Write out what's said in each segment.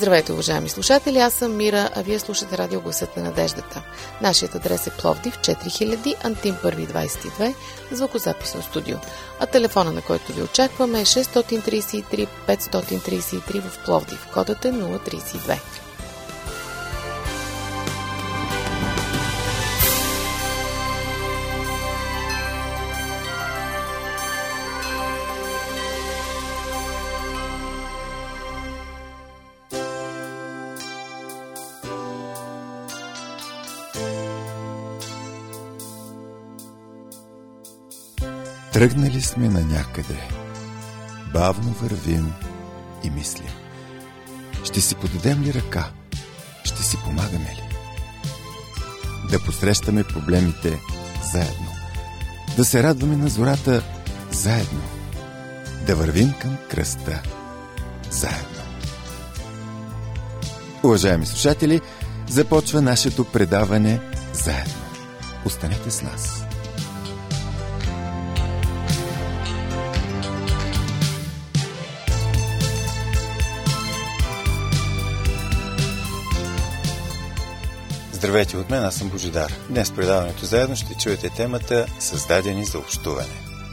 Здравейте, уважаеми слушатели, аз съм Мира, а вие слушате радио Гласът на надеждата. Нашият адрес е Пловдив, 4000, Антим 1 22, звукозаписно студио. А телефона, на който ви очакваме, е 633 533 в Пловдив. Кодът е 032. Тръгнали сме на някъде. Бавно вървим и мислим. Ще си подадем ли ръка? Ще си помагаме ли? Да посрещаме проблемите заедно. Да се радваме на зората заедно. Да вървим към кръста заедно. Уважаеми слушатели, започва нашето предаване заедно. Останете с нас. Здравейте от мен, аз съм Божидар. Днес в предаването заедно ще чуете темата "Създадени за общуване".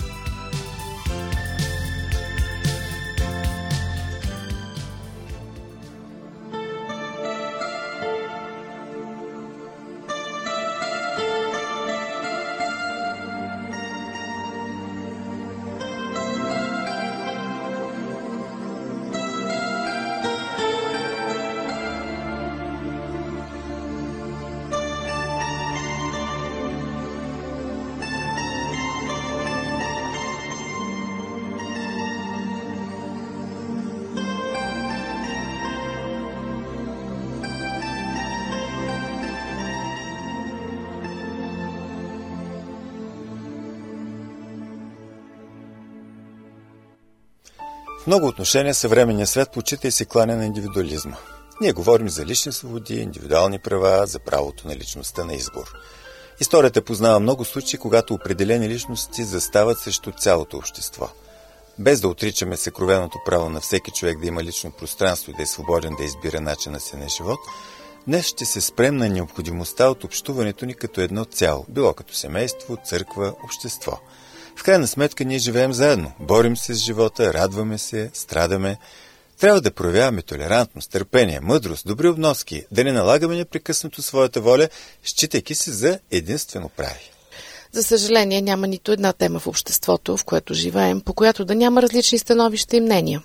В много отношения съвременният свят почита и се кланя на индивидуализма. Ние говорим за лични свободи, индивидуални права, за правото на личността на избор. Историята познава много случаи, когато определени личности застават срещу цялото общество. Без да отричаме съкровеното право на всеки човек да има лично пространство и да е свободен да избира начина си на живот, днес ще се спрем на необходимостта от общуването ни като едно цяло, било като семейство, църква, общество. В крайна сметка ние живеем заедно, борим се с живота, радваме се, страдаме. Трябва да проявяваме толерантност, търпение, мъдрост, добри обноски, да не налагаме непрекъснато своята воля, считайки се за единствено прави. За съжаление, няма нито една тема в обществото, в което живеем, по която да няма различни становища и мнения.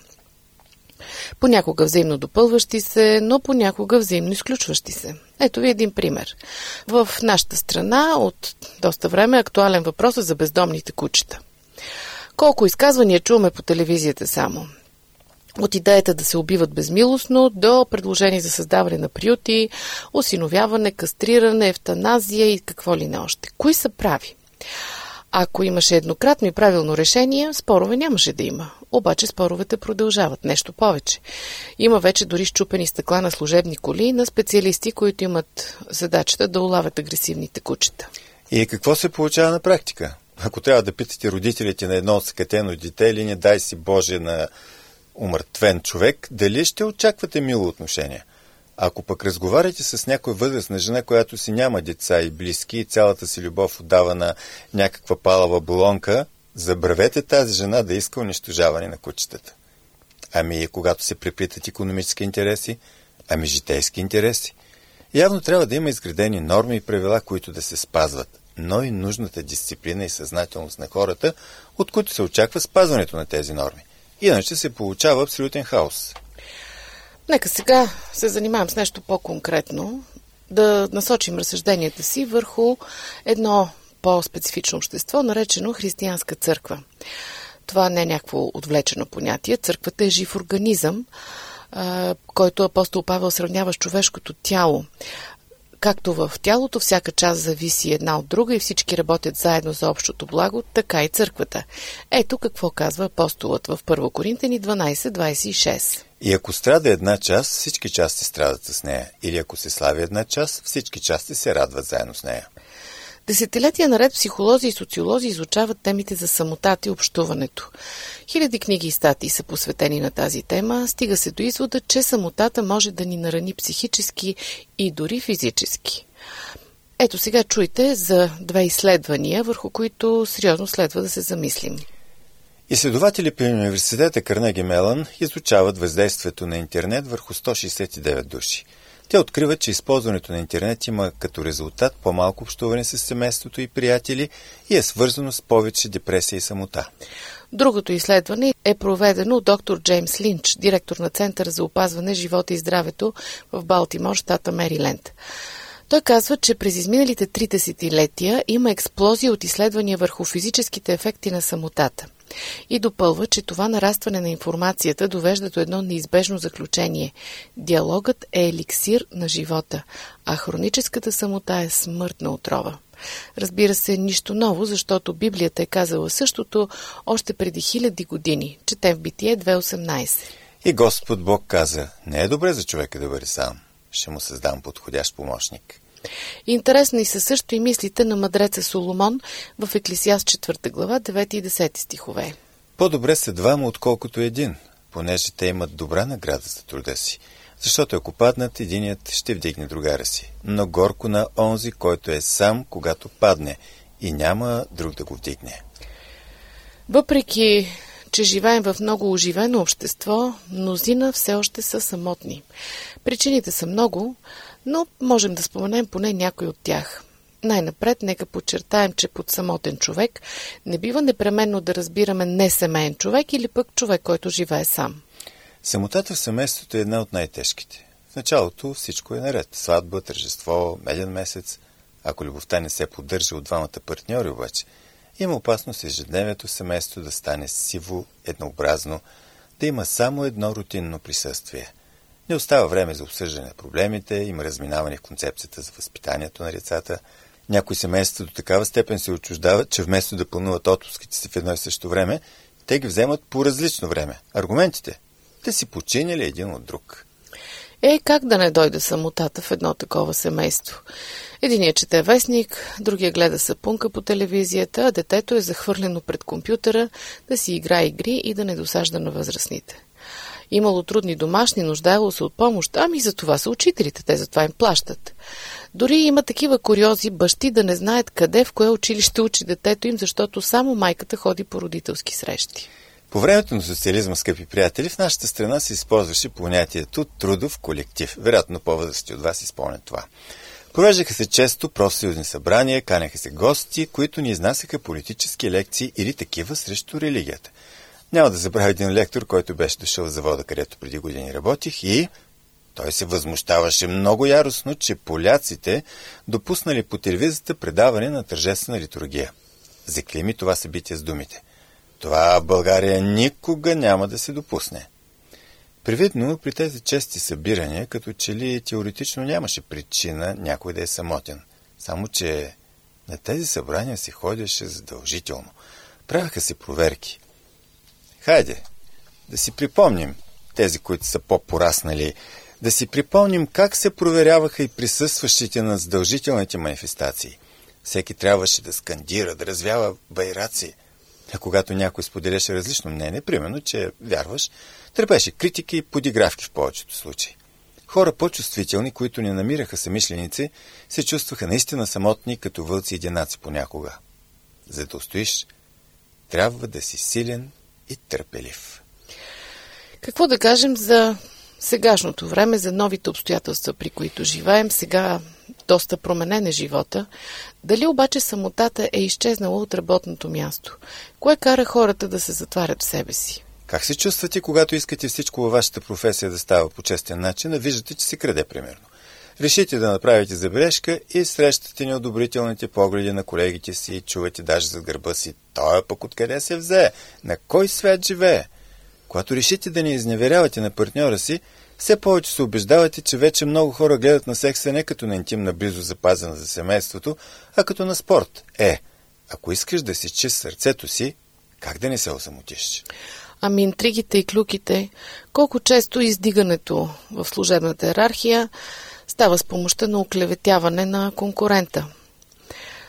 Понякога взаимно допълващи се, но понякога взаимно изключващи се. Ето ви един пример. В нашата страна от доста време е актуален въпрос за бездомните кучета. Колко изказвания чуваме по телевизията само? От идеята да се убиват безмилостно до предложение за създаване на приюти, осиновяване, кастриране, евтаназия и какво ли не още. Кои са прави? Ако имаше еднократно и правилно решение, спорове нямаше да има. Обаче споровете продължават. Нещо повече. Има вече дори счупени стъкла на служебни коли на специалисти, които имат задачата да улавят агресивните кучета. И какво се получава на практика? Ако трябва да питате родителите на едно отсъкатено дете или не дай си Боже на умъртвен човек, дали ще очаквате мило отношение? Ако пък разговаряте с някоя възрастна жена, която си няма деца и близки и цялата си любов отдава на някаква палава болонка, забравете тази жена да иска унищожаване на кучетата. Ами когато се преплитат икономически интереси, ами житейски интереси. Явно трябва да има изградени норми и правила, които да се спазват, но и нужната дисциплина и съзнателност на хората, от които се очаква спазването на тези норми. Иначе се получава абсолютен хаос. Нека сега се занимавам с нещо по-конкретно, да насочим разсъжденията си върху едно по-специфично общество, наречено християнска църква. Това не е някакво отвлечено понятие. Църквата е жив организъм, който апостол Павел сравнява с човешкото тяло. Както в тялото всяка част зависи една от друга и всички работят заедно за общото благо, така и църквата. Ето какво казва апостолът в 1 Коринтяни 12:26. И ако страда една част, всички части страдат с нея. Или ако се слави една част, всички части се радват заедно с нея. Десетилетия наред психолози и социолози изучават темите за самотата и общуването. Хиляди книги и статии са посветени на тази тема. Стига се до извода, че самотата може да ни нарани психически и дори физически. Ето сега чуйте за две изследвания, върху които сериозно следва да се замислим. Изследователи при университета Карнеги Мелън изучават въздействието на интернет върху 169 души. Те откриват, че използването на интернет има като резултат по-малко общуване с семейството и приятели и е свързано с повече депресия и самота. Другото изследване е проведено от доктор Джеймс Линч, директор на Центъра за опазване живота и здравето в Балтимор, щата Мериленд. Той казва, че през изминалите 3 десетилетия има експлозия от изследвания върху физическите ефекти на самотата. И допълва, че това нарастване на информацията довежда до едно неизбежно заключение. Диалогът е еликсир на живота, а хроническата самота е смъртна отрова. Разбира се, нищо ново, защото Библията е казала същото още преди 1000 години. Четем в Битие 2.18. И Господ Бог каза: не е добре за човека да бъде сам. Ще му създам подходящ помощник. Интересни са също и мислите на мъдреца Соломон в Еклесиаст 4 глава 9 и 10 стихове. По-добре са двама, отколкото един, понеже те имат добра награда за труда си. Защото ако паднат, единият ще вдигне другара си. Но горко на онзи, който е сам, когато падне, и няма друг да го вдигне. Въпреки че живеем в много оживено общество, мнозина все още са самотни. Причините са много, но можем да споменем поне някой от тях. Най-напред, нека подчертаем, че под самотен човек не бива непременно да разбираме несемеен човек или пък човек, който живее сам. Самотата в семейството е една от най-тежките. В началото всичко е наред. Сватба, тържество, меден месец. Ако любовта не се поддържа от двамата партньори обаче, има опасност ежедневието в семейството да стане сиво, еднообразно, да има само едно рутинно присъствие. Не остава време за обсъждане на проблемите, има разминаване в концепцията за възпитанието на децата. Някои семейства до такава степен се отчуждават, че вместо да пълнуват отпуските си в едно и също време, те ги вземат по различно време. Аргументите? Те си починяли един от друг. Как да не дойде самотата в едно такова семейство? Единият чете вестник, другия гледа сапунка по телевизията, а детето е захвърлено пред компютъра да си играе игри и да не досажда на възрастните. Имало трудни домашни, нуждаело се от помощ, ами за това са учителите, те за това им плащат. Дори има такива куриози бащи да не знаят къде, в кое училище учи детето им, защото само майката ходи по родителски срещи. По времето на социализма, скъпи приятели, в нашата страна се използваше понятието трудов колектив. Вероятно по-възрастни от вас изпълнят това. Провеждаха се често профсъюзни събрания, канеха се гости, които ни изнасяха политически лекции или такива срещу религията. Няма да забравя един лектор, който беше дошъл в завода, където преди години работих, и той се възмущаваше много яростно, че поляците допуснали по телевизията предаване на тържествена литургия. Закли ми това събитие с думите: това в България никога няма да се допусне. Привидно при тези чести събирания, като че ли теоретично нямаше причина някой да е самотен. Само че на тези събрания се ходеше задължително. Правяха се проверки. Хайде, да си припомним, тези, които са по-пораснали, да си припомним как се проверяваха и присъстващите на задължителните манифестации. Всеки трябваше да скандира, да развява байраци. А когато някой споделяше различно мнение, примерно, че вярваш, търпеше критики и подигравки в повечето случаи. Хора по-чувствителни, които не намираха съмишленици, се чувстваха наистина самотни, като вълци и единаци понякога. За да устоиш, трябва да си силен и търпелив. Какво да кажем за сегашното време, за новите обстоятелства, при които живеем? Сега доста променен е живота. Дали обаче самотата е изчезнала от работното място? Кое кара хората да се затварят в себе си? Как се чувствате, когато искате всичко във вашата професия да става по честен начин, а виждате, че се краде, примерно? Решите да направите забележка и срещате неодобрителните погледи на колегите си и чувате даже зад гърба си: той пък откъде се взе? На кой свят живее? Когато решите да не изневерявате на партньора си, все повече се убеждавате, че вече много хора гледат на секса не като на интимна близост, запазена за семейството, а като на спорт. Ако искаш да си чист сърцето си, как да не се осамотиш? Ами интригите и клюките, колко често издигането в служебната йерархия става с помощта на оклеветяване на конкурента.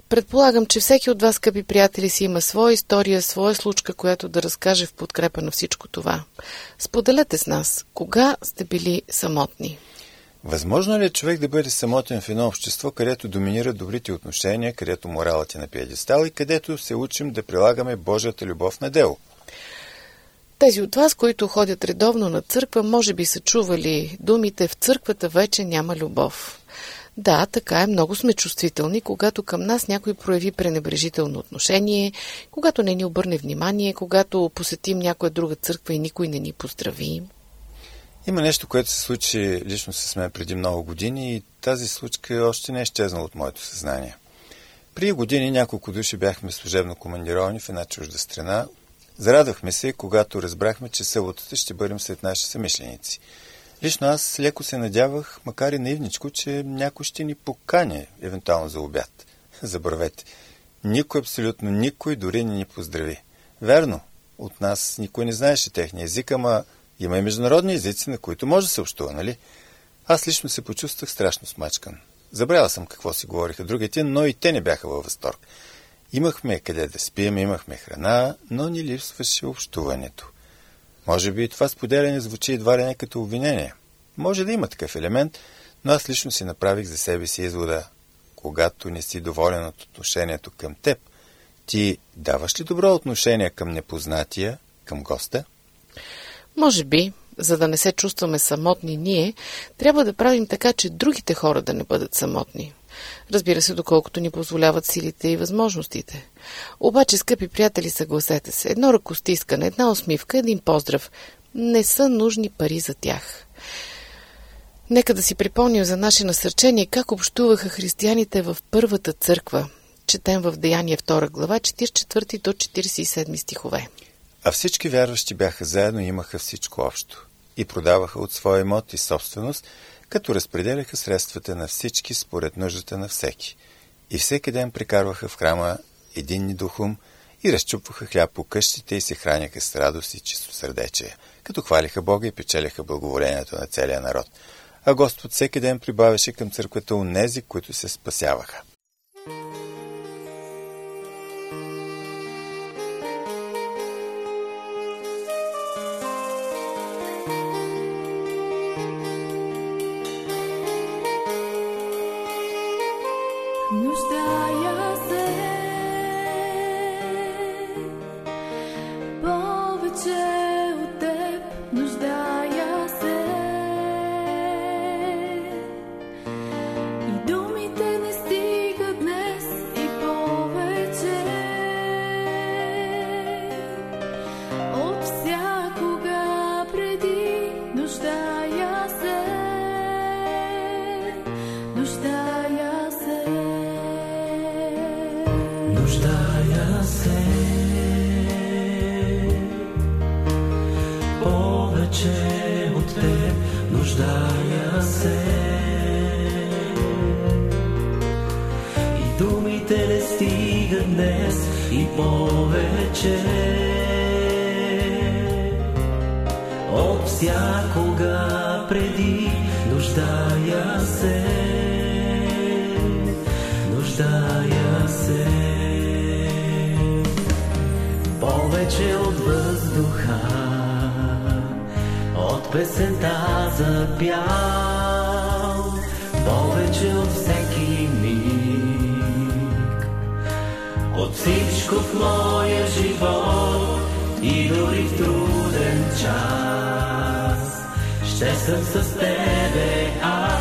Предполагам, че всеки от вас, скъпи приятели, си има своя история, своя случка, която да разкаже в подкрепа на всичко това. Споделете с нас, кога сте били самотни? Възможно ли е човек да бъде самотен в едно общество, където доминират добрите отношения, където моралът е на пиедестал и където се учим да прилагаме Божията любов на дело? Тези от вас, които ходят редовно на църква, може би са чували думите «в църквата вече няма любов». Да, така е, много сме чувствителни, когато към нас някой прояви пренебрежително отношение, когато не ни обърне внимание, когато посетим някоя друга църква и никой не ни поздрави. Има нещо, което се случи лично с мен преди много години и тази случка още не е изчезнала от моето съзнание. Преди години няколко души бяхме служебно командировани в една чужда страна. Зарадвахме се, когато разбрахме, че съботата ще бъдем сред наши съмишленици. Лично аз леко се надявах, макар и наивничко, че някой ще ни покани, евентуално за обяд. Забравете. Никой, абсолютно никой дори не ни поздрави. Верно, от нас никой не знаеше техния език, ама има и международни езици, на които може да се общува, нали? Аз лично се почувствах страшно смачкан. Забравял съм какво си говориха другите, но и те не бяха във възторг. Имахме къде да спим, имахме храна, но ни липсваше общуването. Може би това споделяне звучи едва ли не като обвинение. Може да има такъв елемент, но аз лично си направих за себе си извода. Когато не си доволен от отношението към теб, ти даваш ли добро отношение към непознатия, към госта? Може би, за да не се чувстваме самотни ние, трябва да правим така, че другите хора да не бъдат самотни. Разбира се, доколкото ни позволяват силите и възможностите. Обаче, скъпи приятели, съгласете се, едно ръкостискане, една усмивка, един поздрав не са нужни пари за тях. Нека да си припомним за наше насърчение как общуваха християните в първата църква. Четем в Деяния 2 глава, 44 до 47 стихове. А всички вярващи бяха заедно и имаха всичко общо. И продаваха от своя имот и собственост, като разпределяха средствата на всички според нуждата на всеки. И всеки ден прекарваха в храма единни духом и разчупваха хляб по къщите и се храняха с радост и чистосърдечие, като хвалиха Бога и печеляха благоволението на целия народ. А Господ всеки ден прибавяше към църквата онези, които се спасяваха. Нуждая се повече от теб, нуждая се и думите не стигат днес и повече от всякога преди, нуждая се, нуждая се. Нуждая се повече от теб, нуждая се и думите не стигат днес и повече от всякога преди, нуждая се, нуждая се. Повече от въздуха, от песента за пял, повече от всеки миг, от всичко в моя живот и дори в труден час, ще съм с тебе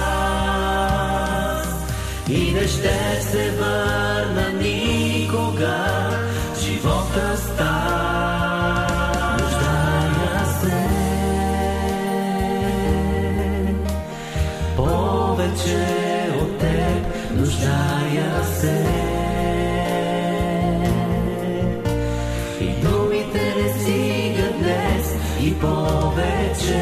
аз и не ще се върна никога. Живота става, нуждая се повече от теб, нуждая се и думите не стигат днес и повече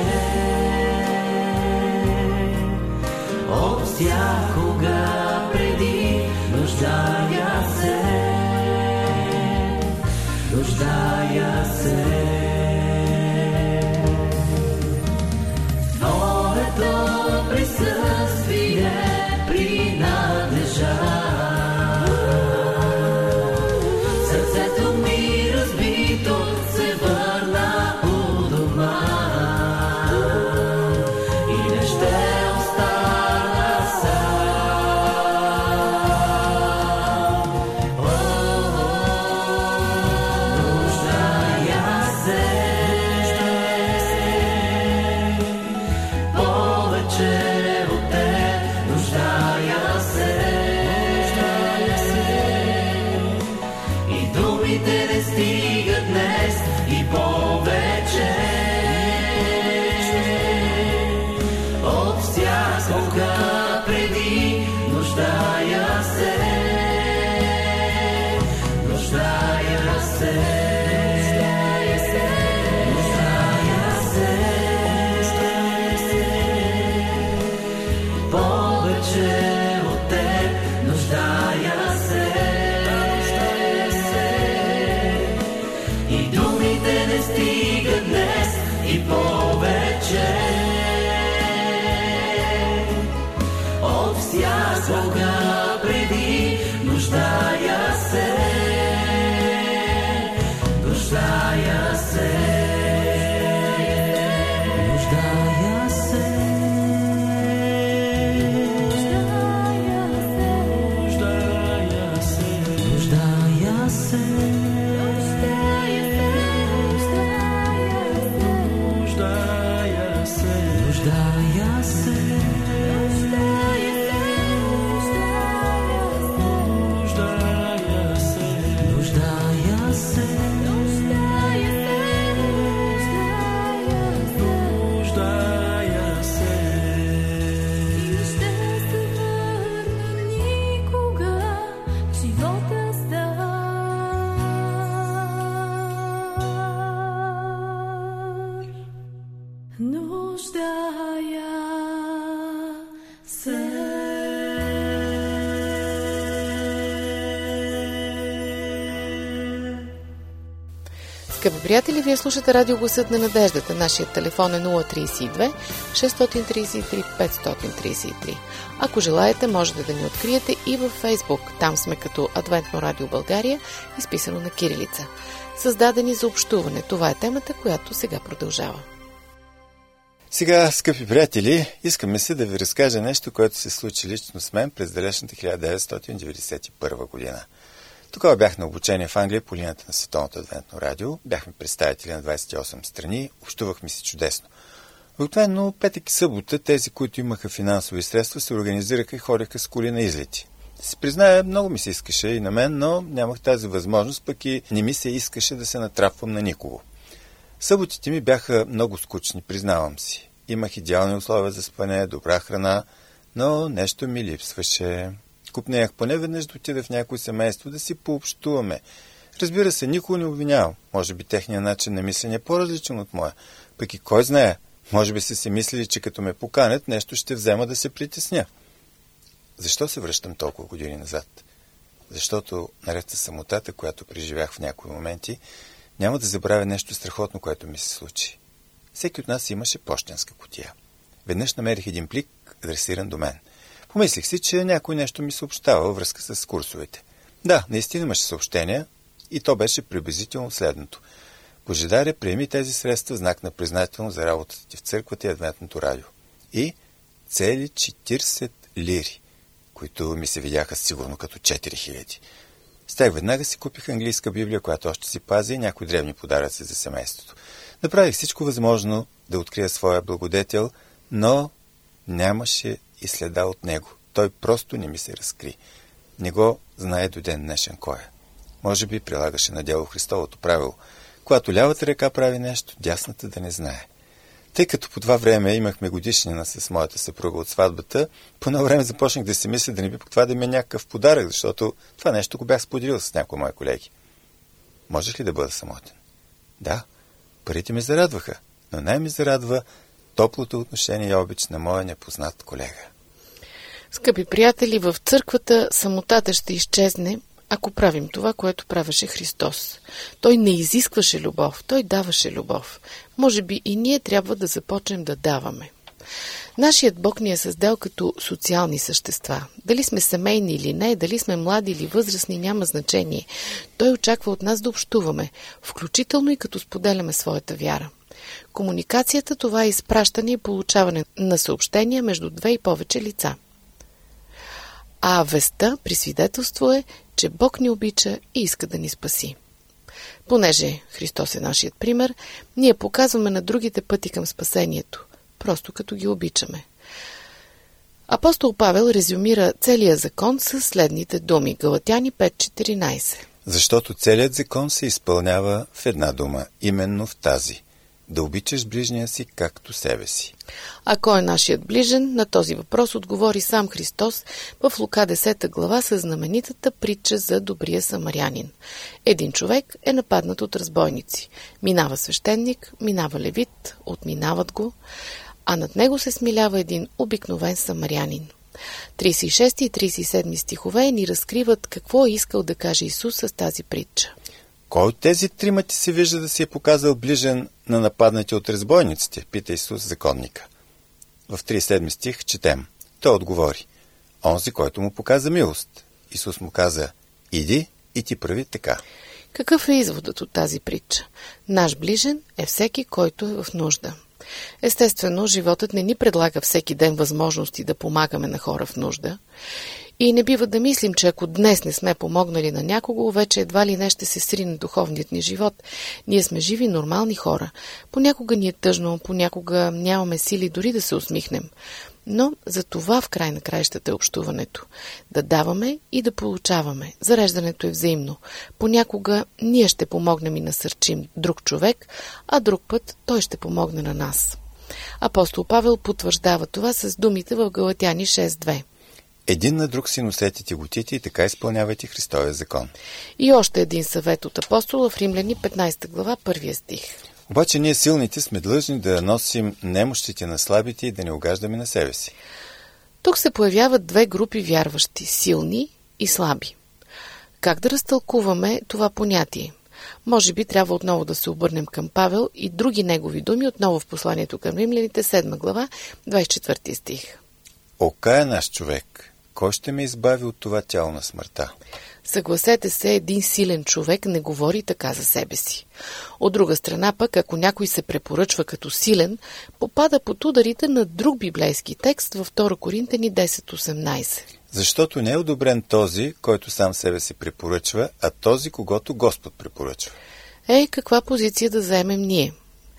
от всякога преди, нуждая се, нуждая се. Твоето присъствие принадлежа всякога преди, нуждая се, нуждая се. Всякога преди, нуждая се, нуждая се, нуждая се, нуждая се, нуждая се, нуждая се, нуждая се. Скъпи приятели, вие слушате радио Гласът на надеждата. Нашият телефон е 032 633 533. Ако желаете, можете да ни откриете и във Фейсбук. Там сме като Адвентно радио България, изписано на кирилица. Създадени за общуване. Това е темата, която сега продължава. Сега, скъпи приятели, искаме се да ви разкажа нещо, което се случи лично с мен през далечната 1991 година. Тогава бях на обучение в Англия по линията на Световното адвентно радио. Бяхме представители на 28 страни, общувахме си чудесно. Обикновено петък и събота тези, които имаха финансови средства, се организираха и ходеха с коли на излети. Да се призная, много ми се искаше и на мен, но нямах тази възможност, пък и не ми се искаше да се натрапвам на никого. Съботите ми бяха много скучни, признавам си. Имах идеални условия за спане, добра храна, но нещо ми липсваше. Купнеях поне веднъж да отида в някое семейство да си пообщуваме. Разбира се, никога не обвинявам. Може би техният начин на мислене е по-различен от моя. Пък и кой знае, може би са си мислили, че като ме поканят, нещо ще взема да се притесня. Защо се връщам толкова години назад? Защото, наред с самотата, която преживях в някои моменти, няма да забравя нещо страхотно, което ми се случи. Всеки от нас имаше пощенска кутия. Веднъж намерих един плик, адресиран до мен. Помислих си, че някой нещо ми съобщава във връзка с курсовете. Да, наистина имаше съобщения и то беше приблизително следното. Божидаре, приеми тези средства в знак на признателност за работата ти в църквата и адвентното радио. И цели 40 лири, които ми се видяха сигурно като 4000. С тях веднага си купих английска библия, която още си пази и някои древни подаръци за семейството. Направих всичко възможно да открия своя благодетел, но нямаше и следа от него. Той просто не ми се разкри. Не го знае до ден днешен кой е. Може би прилагаше на дело Христовото правило. Когато лявата ръка прави нещо, дясната да не знае. Тъй като по това време имахме годишнина с моята съпруга от сватбата, по едно време започнах да си мисля да не би това да ми е някакъв подарък, защото това нещо го бях споделил с някои мои колеги. Можеш ли да бъда самотен? Да, парите ме зарадваха, но най-ми зарадва топлото отношение и обич на моя непознат колега. Скъпи приятели, в църквата самотата ще изчезне, ако правим това, което правеше Христос. Той не изискваше любов, той даваше любов. Може би и ние трябва да започнем да даваме. Нашият Бог ни е създал като социални същества. Дали сме семейни или не, дали сме млади или възрастни, няма значение. Той очаква от нас да общуваме, включително и като споделяме своята вяра. Комуникацията, това е изпращане и получаване на съобщения между две и повече лица. А вестта при свидетелство е, че Бог ни обича и иска да ни спаси. Понеже Христос е нашият пример, ние показваме на другите пъти към спасението, просто като ги обичаме. Апостол Павел резюмира целия закон със следните думи. Галатяни 5:14. Защото целият закон се изпълнява в една дума, именно в тази. да обичаш ближния си както себе си. А кой е нашият ближен? На този въпрос отговори сам Христос в Лука 10 глава със знаменитата притча за добрия самарянин. Един човек е нападнат от разбойници. Минава свещеник, минава левит, отминават го, а над него се смилява един обикновен самарянин. 36 и 37 стихове ни разкриват какво е искал да каже Исус с тази притча. Кой от тези трима ти се вижда да си е показал ближен на нападнати от разбойниците? Пита Исус законника. В 37 стих четем. Той отговори. Онзи, който му показа милост. Исус му каза, иди и ти прави така. Какъв е изводът от тази притча? Наш ближен е всеки, който е в нужда. Естествено, животът не ни предлага всеки ден възможности да помагаме на хора в нужда. И не бива да мислим, че ако днес не сме помогнали на някого, вече едва ли не ще се срине духовният ни живот. Ние сме живи, нормални хора. Понякога ни е тъжно, понякога нямаме сили дори да се усмихнем. Но за това в край на краищата е общуването. Да даваме и да получаваме. Зареждането е взаимно. Понякога ние ще помогнем и насърчим друг човек, а друг път той ще помогне на нас. Апостол Павел потвърждава това с думите в Галатяни 6.2. Един на друг си носете тяготите и така изпълнявайте Христовия закон. И още един съвет от апостола в Римляни 15 глава, 1 стих. Обаче ние силните сме длъжни да носим немощите на слабите и да не угаждаме на себе си. Тук се появяват две групи вярващи – силни и слаби. Как да разтълкуваме това понятие? Може би трябва отново да се обърнем към Павел и други негови думи, отново в посланието към Римляните, 7 глава, 24 стих. Ока е наш човек. Кой ще ме избави от това тяло на смъртта? Съгласете се, един силен човек не говори така за себе си. От друга страна пък, ако някой се препоръчва като силен, попада под ударите на друг библейски текст във 2 Коринтяни 10.18. Защото не е одобрен този, който сам себе си препоръчва, а този, когото Господ препоръчва. Каква позиция да заемем ние?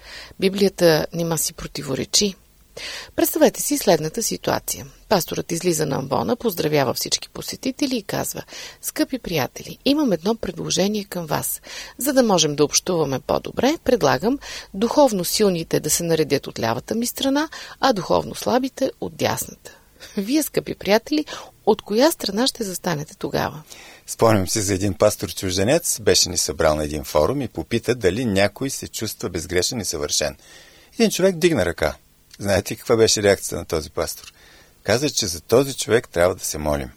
Библията нима си противоречи. Представете си следната ситуация. Пасторът излиза на амвона, поздравява всички посетители и казва: скъпи приятели, имам едно предложение към вас. За да можем да общуваме по-добре, предлагам духовно силните да се наредят от лявата ми страна, а духовно слабите от дясната. Вие, скъпи приятели, от коя страна ще застанете тогава? Спомням се за един пастор-чужденец, беше ни събрал на един форум и попита дали някой се чувства безгрешен и съвършен. Един човек дигна ръка. Знаете каква беше реакцията на този пастор? Каза, че за този човек трябва да се молим.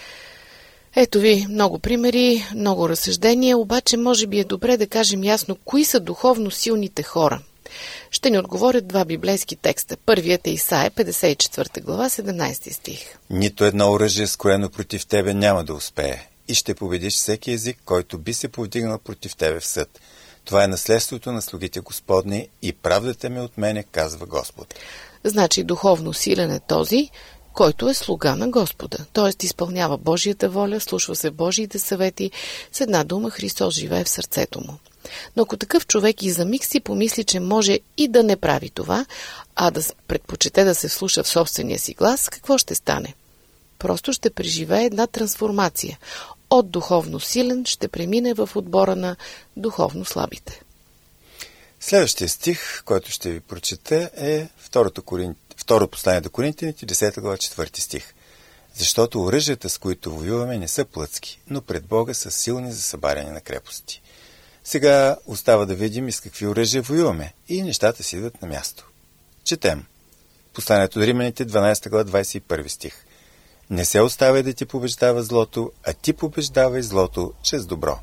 Ето ви много примери, много разсъждения, обаче може би е добре да кажем ясно кои са духовно силните хора. Ще ни отговорят два библейски текста. Първият е Исаия, 54 глава, 17 стих. Нито едно оръжие, скроено против тебе, няма да успее. И ще победиш всеки език, който би се повдигнал против тебе в съд. Това е наследството на слугите Господни и правдата ми от мене, казва Господ. Значи духовно силен е този, който е слуга на Господа, т.е. изпълнява Божията воля, слушва се Божиите съвети, с една дума Христос живее в сърцето му. Но ако такъв човек и за миг си помисли, че може и да не прави това, а да предпочете да се вслуша в собствения си глас, какво ще стане? Просто ще преживее една трансформация. От духовно силен ще премине в отбора на духовно слабите. Следващия стих, който ще ви прочета, е второ послание до Коринтяните, 10 глава, 4 стих. Защото оръжията, с които воюваме, не са плътски, но пред Бога са силни за събаряне на крепости. Сега остава да видим и с какви оръжия воюваме и нещата си идват на място. Четем. Посланието до Римляните, 12 глава, 21 стих. Не се оставяй да ти побеждава злото, а ти побеждавай злото чрез добро.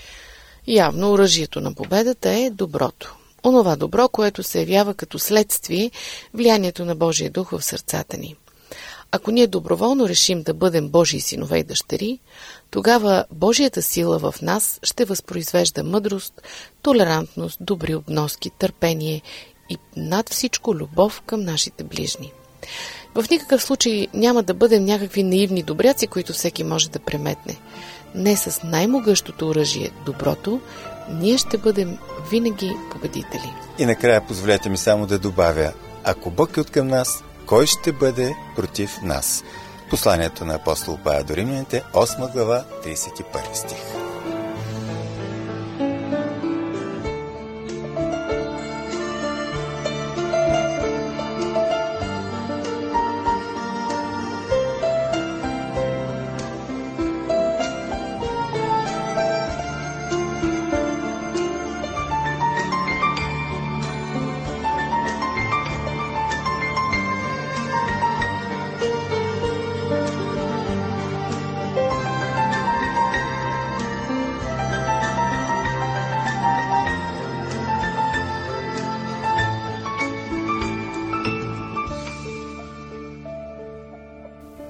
Явно оръжието на победата е доброто. Онова добро, което се явява като следствие влиянието на Божия дух в сърцата ни. Ако ние доброволно решим да бъдем Божии синове и дъщери, тогава Божията сила в нас ще възпроизвежда мъдрост, толерантност, добри обноски, търпение и над всичко любов към нашите ближни. В никакъв случай няма да бъдем някакви наивни добряци, които всеки може да преметне. Не с най-могъщото оръжие, доброто, ние ще бъдем винаги победители. И накрая позволете ми само да добавя, ако Бог е откъм нас, кой ще бъде против нас? Посланието на апостол Павел до Римляните, 8 глава, 31 стих.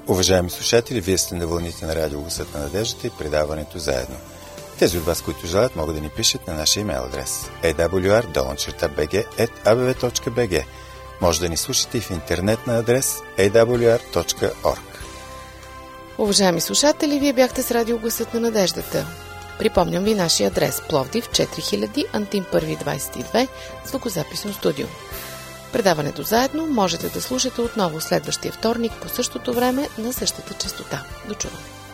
Уважаеми слушатели, вие сте на вълните на Радио Гласът на надеждата и предаването Заедно. Тези от вас, които желаят, могат да ни пишат на нашия имейл aдрес awr@abv.bg. Може да ни слушате и в интернет на адрес awr.org. Уважаеми слушатели, вие бяхте с Радио Гласът на надеждата. Припомням ви нашия адрес: Пловдив 4000, Антим 1 22, звукозаписно студио. Предаването Заедно можете да слушате отново следващия вторник по същото време на същата честота. До чуване!